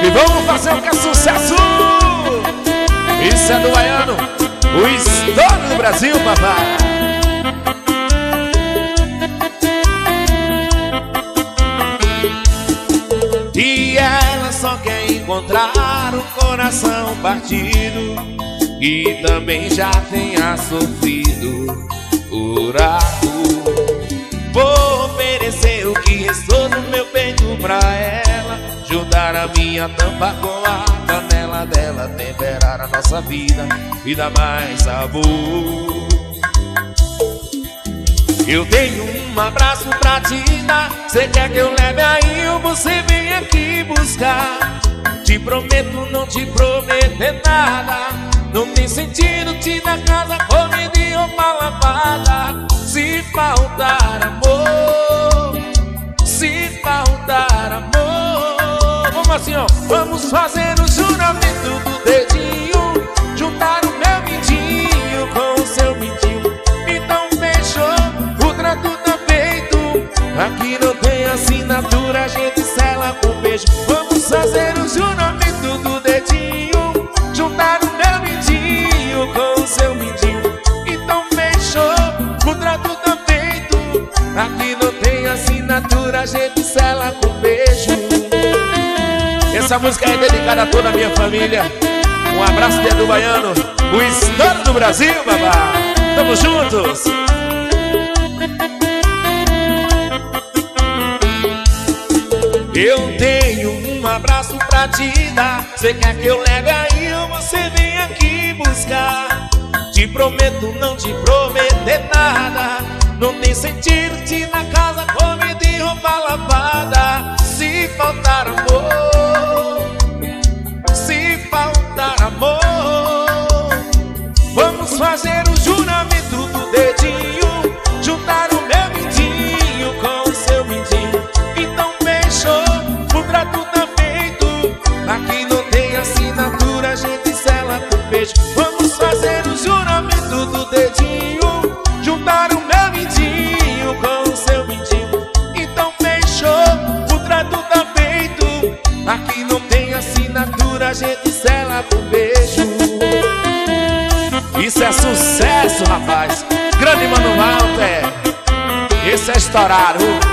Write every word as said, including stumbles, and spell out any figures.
E vamos fazer o que é sucesso. Isso é do baiano, o estouro do Brasil, papai. E ela só quer encontrar um coração partido, e também já tenha sofrido furado. Vou oferecer o que restou no meu peito pra ela, juntar a minha tampa com a canela dela, temperar a nossa vida e dar mais sabor. Eu tenho um abraço pra te dar, cê quer que eu leve aí ou você vem aqui buscar? Te prometo não te prometer nada, não tem sentido te dar casa, comida e roupa lavada. Se faltar amor, se faltar amor, vamos assim ó, vamos fazer o juramento do dedinho, juntar o meu midinho com o seu midinho. Então fechou, o trato tá feito, aqui não tem assinatura, a gente sela com beijo. Vamos fazer o juramento do dedinho, juntar o meu midinho com o seu midinho. Então fechou, o trato tá feito, aqui não tem assinatura, a gente sela com beijo. Essa música é dedicada a toda a minha família. Um abraço de do baiano, o estouro do Brasil, babá. Tamo juntos. Eu tenho um abraço pra te dar, cê quer que eu leve aí ou você vem aqui buscar? Te prometo não te prometer nada, não tem sentido te dar casa, comida e roupa lavada. Se faltar amor, se faltar amor, vamos fazer o juramento do dedinho, juntar o meu midinho com o seu midinho. Então fechou, o trato tá feito, aqui não tem assinatura, a gente sela com beijo. Vamos fazer o juramento do dedinho, juntar o meu midinho com o seu midinho. Então fechou, o trato tá feito, aqui não tem assinatura, a gente sela com beijo. Isso é sucesso, rapaz. Grande Mano Walter, esse é estourado.